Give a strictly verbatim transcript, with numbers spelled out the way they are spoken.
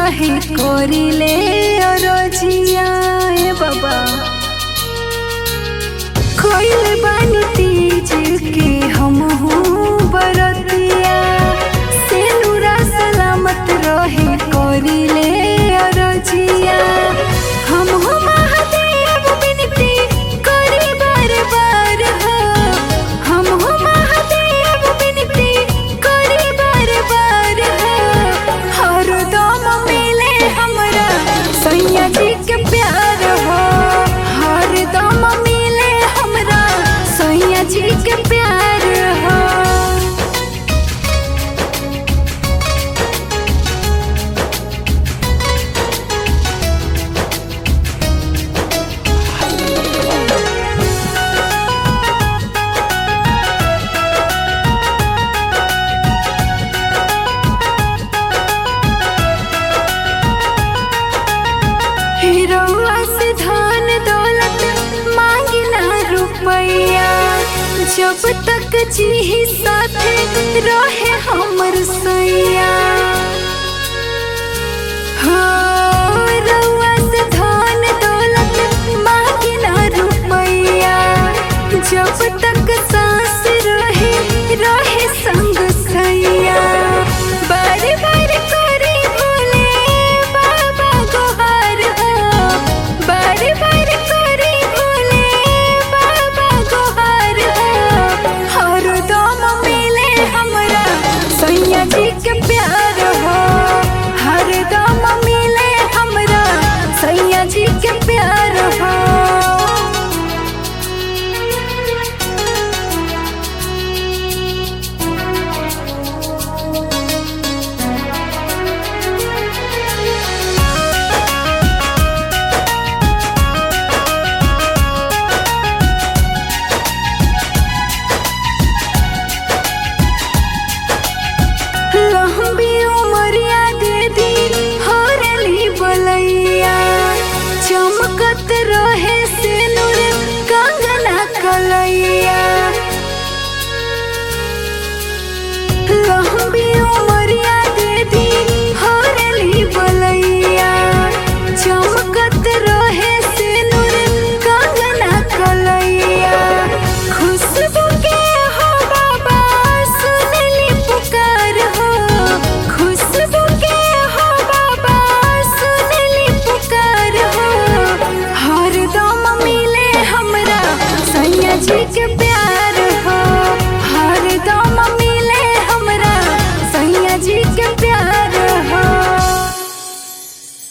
काहे कोरिले रोजिया ए बाबा कोइल बानी तीज के हम हूँ बरतिया से नूरा सलामत रहे कोरिले रोजिया हम हूँ महादेव विनती करी बार बार हो हम हूँ महादेव विनती करी बार बार हो हर दम मिले हमरा सैया जी के प्यार हो हर दम मिले हमरा सैया जी के प्यार हो। हिरौआ से धन दौलत मांगिना रुपैया जब तक जी साथे रहे हमर सैया